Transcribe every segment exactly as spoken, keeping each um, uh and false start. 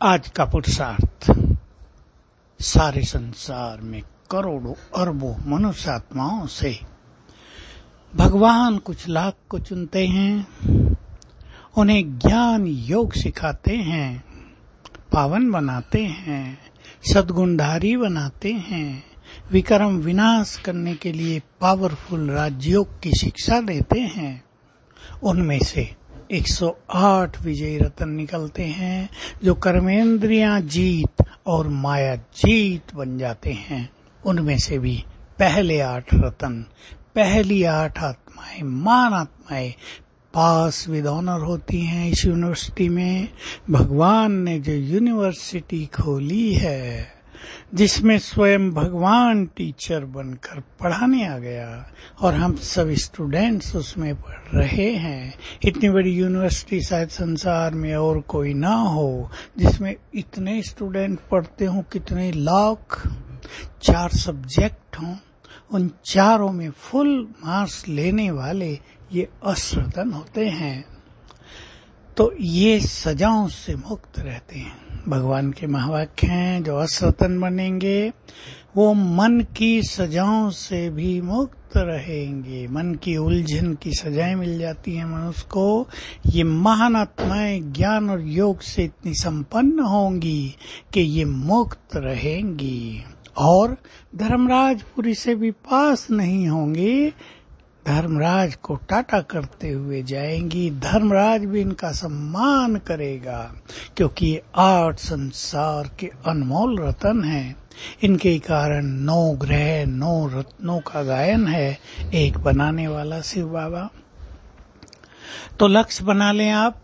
आज का पुरुषार्थ सारे संसार में करोड़ों अरबों मनुष्य आत्माओं से भगवान कुछ लाख को चुनते हैं, उन्हें ज्ञान योग सिखाते हैं, पावन बनाते हैं, सद्गुणधारी बनाते हैं, विक्रम विनाश करने के लिए पावरफुल राजयोग की शिक्षा देते हैं। उनमें से एक सौ आठ विजयी रत्न निकलते हैं जो कर्मेंद्रियां जीत और माया जीत बन जाते हैं। उनमें से भी पहले आठ रत्न, पहली आठ आत्माएं, महान आत्माएं पास विद ऑनर होती हैं। इस यूनिवर्सिटी में भगवान ने जो यूनिवर्सिटी खोली है, जिसमें स्वयं भगवान टीचर बनकर पढ़ाने आ गया और हम सब स्टूडेंट्स उसमें पढ़ रहे हैं। इतनी बड़ी यूनिवर्सिटी शायद संसार में और कोई ना हो जिसमें इतने स्टूडेंट पढ़ते हों, कितने लाख, चार सब्जेक्ट हों, उन चारों में फुल मार्क्स लेने वाले ये अश्रतन होते हैं। तो ये सजाओं से मुक्त रहते हैं। भगवान के महावाक्य हैं, जो अश्रतन बनेंगे वो मन की सजाओं से भी मुक्त रहेंगे। मन की उलझन की सजाएं मिल जाती हैं मनुष्य को। ये महान आत्माएं ज्ञान और योग से इतनी संपन्न होंगी कि ये मुक्त रहेंगी और धर्मराजपुरी से भी पास नहीं होंगी। धर्मराज को टाटा करते हुए जाएंगी। धर्मराज भी इनका सम्मान करेगा क्योंकि ये आठ संसार के अनमोल रत्न हैं। इनके कारण नौ ग्रह, नौ रत्नों का गायन है, एक बनाने वाला शिव बाबा। तो लक्ष्य बना लें, आप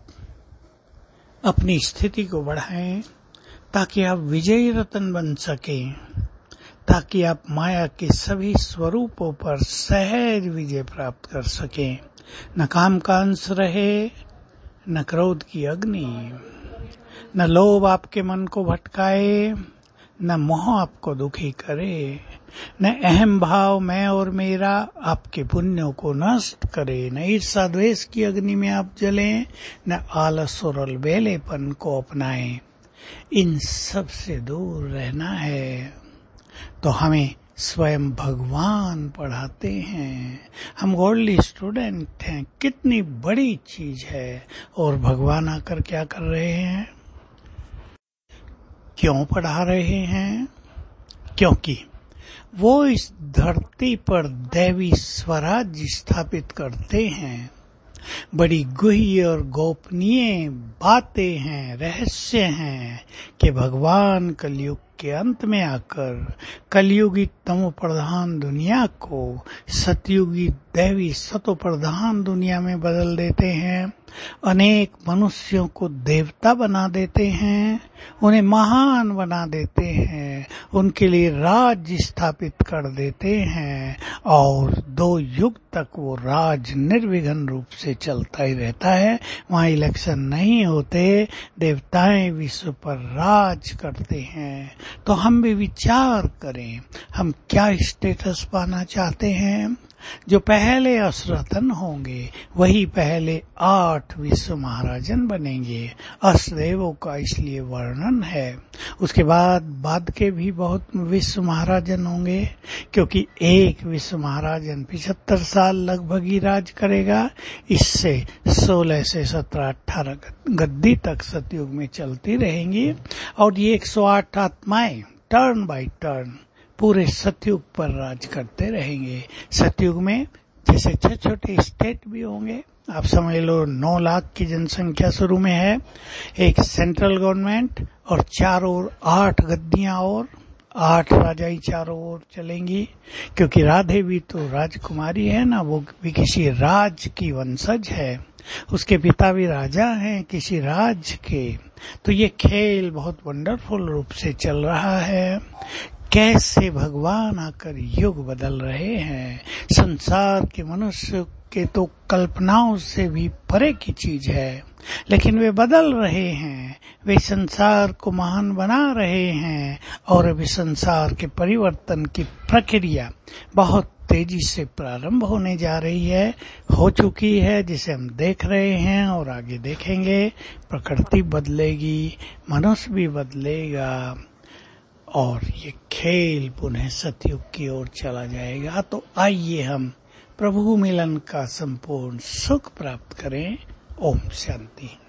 अपनी स्थिति को बढ़ाएं ताकि आप विजयी रत्न बन सकें, ताकि आप माया के सभी स्वरूपों पर सहज विजय प्राप्त कर सकें। न काम का अंश रहे, न क्रोध की अग्नि, न लोभ आपके मन को भटकाए, न मोह आपको दुखी करे, न अहम भाव मैं और मेरा आपके पुण्यों को नष्ट करे, न ईर्षा द्वेष की अग्नि में आप जलें, न आलस और अलबेलेपन को अपनाएं। इन सब से दूर रहना है। तो हमें स्वयं भगवान पढ़ाते हैं। हम गॉडली स्टूडेंट हैं। कितनी बड़ी चीज है। और भगवान आकर क्या कर रहे हैं, क्यों पढ़ा रहे हैं? क्योंकि वो इस धरती पर दैवी स्वराज्य स्थापित करते हैं। बड़ी गुह्य और गोपनीय बातें हैं, रहस्य हैं कि भगवान कलयुग के अंत में आकर कलयुगी तमो प्रधान दुनिया को सतयुगी दैवी सतो प्रधान दुनिया में बदल देते हैं। अनेक मनुष्यों को देवता बना देते हैं, उन्हें महान बना देते हैं, उनके लिए राज्य स्थापित कर देते हैं और दो युग तक वो राज निर्विघ्न रूप से चलता ही रहता है। वहाँ इलेक्शन नहीं होते, देवताएं विश्व पर राज करते हैं। तो हम भी विचार करें, हम क्या स्टेटस पाना चाहते हैं। जो पहले अश्रतन होंगे वही पहले आठ विश्व महाराजन बनेंगे। अष्टदेवों का इसलिए वर्णन है। उसके बाद बाद के भी बहुत विश्व महाराजन होंगे, क्योंकि एक विश्व महाराजन पिछहत्तर साल लगभग ही राज करेगा। इससे सोलह से सत्रह अठारह गद्दी तक सतयुग में चलती रहेंगी और ये एक सौ आठ आत्माएं टर्न बाय टर्न पूरे सतयुग पर राज करते रहेंगे। सतयुग में जैसे छोटे छोटे स्टेट भी होंगे, आप समझ लो नौ लाख की जनसंख्या शुरू में है, एक सेंट्रल गवर्नमेंट और चारों ओर आठ गद्दियां और आठ राजाई चारों ओर चलेंगी। क्योंकि राधे भी तो राजकुमारी है ना, वो भी किसी राज की वंशज है, उसके पिता भी राजा हैं किसी राज के। तो ये खेल बहुत वंडरफुल रूप से चल रहा है। कैसे भगवान आकर युग बदल रहे हैं। संसार के मनुष्य के तो कल्पनाओं से भी परे की चीज है, लेकिन वे बदल रहे हैं। वे संसार को महान बना रहे हैं और अभी संसार के परिवर्तन की प्रक्रिया बहुत तेजी से प्रारंभ होने जा रही है, हो चुकी है, जिसे हम देख रहे हैं और आगे देखेंगे। प्रकृति बदलेगी, मनुष्य भी बदलेगा और ये खेल पुनः सतयुग की ओर चला जाएगा। तो आइए हम प्रभु मिलन का संपूर्ण सुख प्राप्त करें। ओम शांति।